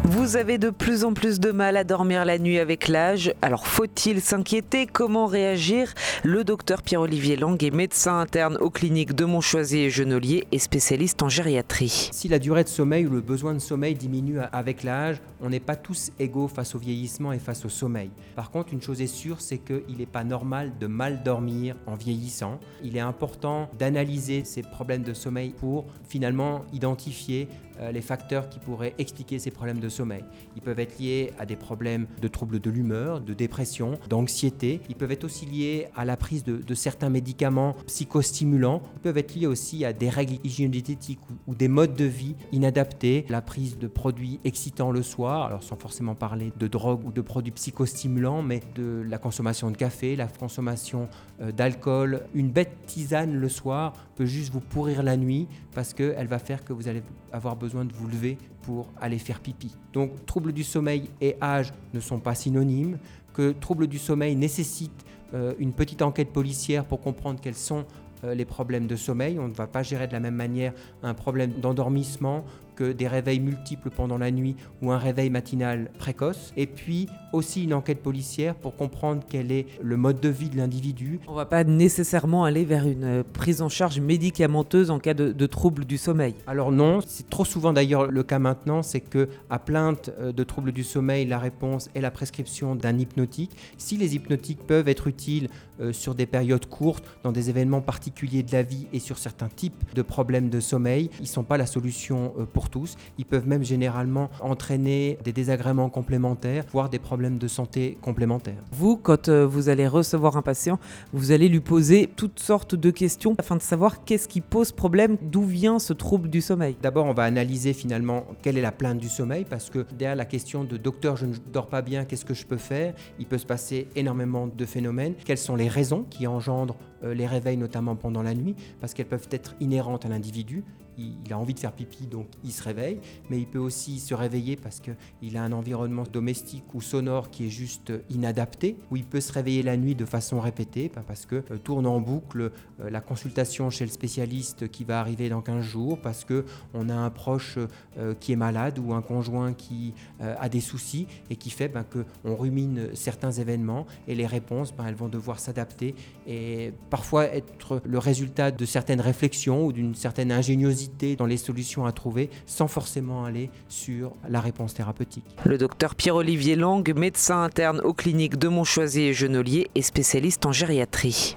Vous avez de plus en plus de mal à dormir la nuit avec l'âge. Alors faut-il s'inquiéter? Comment réagir? Le docteur Pierre-Olivier Lang est médecin interne aux cliniques de Montchoisy et Genolier et spécialiste en gériatrie. Si la durée de sommeil ou le besoin de sommeil diminue avec l'âge, on n'est pas tous égaux face au vieillissement et face au sommeil. Par contre, une chose est sûre, c'est qu'il n'est pas normal de mal dormir en vieillissant. Il est important d'analyser ces problèmes de sommeil pour finalement identifier les facteurs qui pourraient expliquer ces problèmes de sommeil. Ils peuvent être liés à des problèmes de troubles de l'humeur, de dépression, d'anxiété. Ils peuvent être aussi liés à la prise de certains médicaments psychostimulants. Ils peuvent être liés aussi à des règles hygiéno-diététiques ou des modes de vie inadaptés. La prise de produits excitants le soir, alors sans forcément parler de drogue ou de produits psychostimulants, mais de la consommation de café, la consommation d'alcool. Une bête tisane le soir peut juste vous pourrir la nuit parce qu'elle va faire que vous allez avoir besoin de vous lever pour aller faire pipi. Donc, troubles du sommeil et âge ne sont pas synonymes, que troubles du sommeil nécessitent une petite enquête policière pour comprendre quels sont les problèmes de sommeil. On ne va pas gérer de la même manière un problème d'endormissement que des réveils multiples pendant la nuit ou un réveil matinal précoce. Et puis aussi une enquête policière pour comprendre quel est le mode de vie de l'individu. On ne va pas nécessairement aller vers une prise en charge médicamenteuse en cas de troubles du sommeil. Alors non, c'est trop souvent d'ailleurs le cas maintenant, c'est qu'à plainte de troubles du sommeil, la réponse est la prescription d'un hypnotique. Si les hypnotiques peuvent être utiles sur des périodes courtes, dans des événements particuliers de la vie et sur certains types de problèmes de sommeil, ils ne sont pas la solution pour tous. Ils peuvent même généralement entraîner des désagréments complémentaires, voire des problèmes de santé complémentaires. Vous, quand vous allez recevoir un patient, vous allez lui poser toutes sortes de questions afin de savoir qu'est-ce qui pose problème, d'où vient ce trouble du sommeil. D'abord, on va analyser finalement quelle est la plainte du sommeil, parce que derrière la question de docteur, je ne dors pas bien, qu'est-ce que je peux faire? Il peut se passer énormément de phénomènes. Quelles sont les raisons qui engendrent les réveils, notamment pendant la nuit, parce qu'elles peuvent être inhérentes à l'individu. Il a envie de faire pipi, donc il se réveille, mais il peut aussi se réveiller parce qu'il a un environnement domestique ou sonore qui est juste inadapté, ou il peut se réveiller la nuit de façon répétée, parce que tourne en boucle la consultation chez le spécialiste qui va arriver dans 15 jours, parce qu'on a un proche qui est malade ou un conjoint qui a des soucis et qui fait qu'on rumine certains événements et les réponses, elles vont devoir s'adapter et parfois être le résultat de certaines réflexions ou d'une certaine ingéniosité dans les solutions à trouver sans forcément aller sur la réponse thérapeutique. Le docteur Pierre-Olivier Lang, médecin interne aux cliniques de Montchoisy et Genolier et spécialiste en gériatrie.